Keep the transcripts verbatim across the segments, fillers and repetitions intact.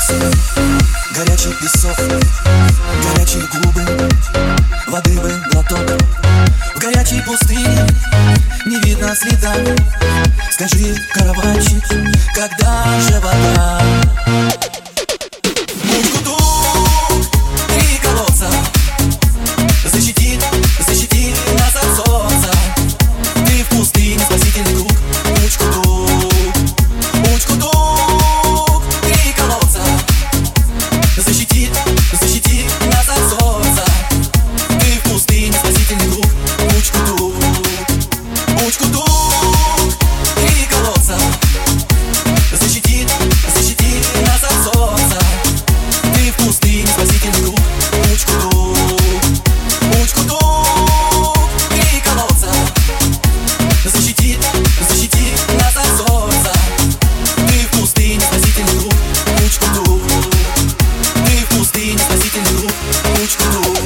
осень, горячий песок, горячие губы, воды бы глоток. В горячей пустыне не видно следа. Скажи, караванщик, когда же вода? Уч-ку-тук, три колодца, защити, защити нас от солнца. Ты в пустыне, спасительный круг. Уч-ку-тук, уч-ку-тук, три колодца, защити, защити нас от солнца. Ты в пустыне, спасительный круг. Уч-ку-тук, уч-ку-тук, три колодца, защити, защити нас от солнца. Ты в пустыне, спасительный круг. Уч-ку-тук, уч-ку-тук, три колодца, защити, защити нас от солнца. Ты в пустыне, спасительный круг. Уч-ку-тук, ты в пустыне, спасительный круг. Уч-ку-тук.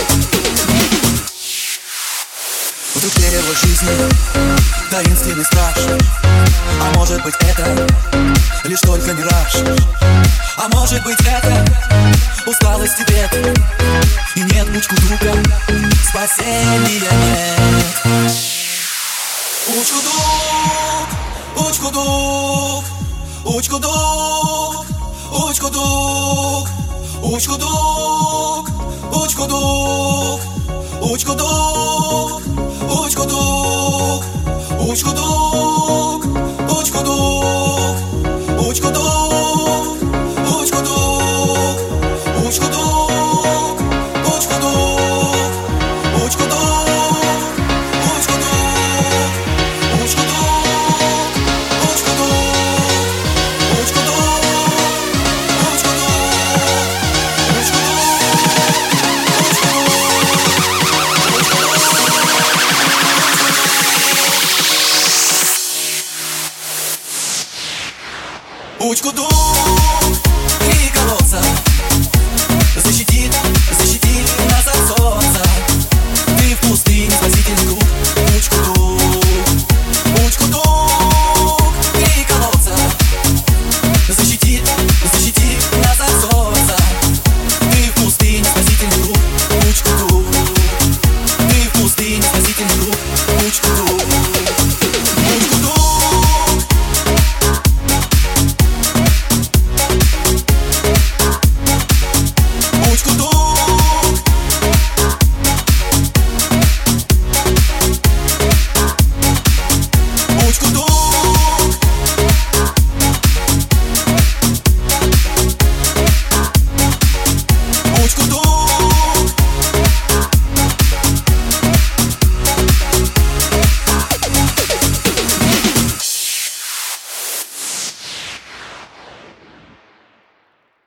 Вдруг перевод жизни, таинственный страж. А может быть это лишь только мираж. А может быть это усталость и бед. И нет уч-ку-тука, спасения нет. Уч-ку-тук, уч-ку-тук, уч-ку-тук, уч-ку-тук, уч-ку-тук, уч-ку-тук, уч-ку-тук, уч-ку-тук, уч-ку-тук, уч-ку-тук, уч-ку-тук, уч-ку-тук, уч-ку-тук, уч-ку-тук, уч-ку-тук, уч-ку-тук, три колодца, защити, защити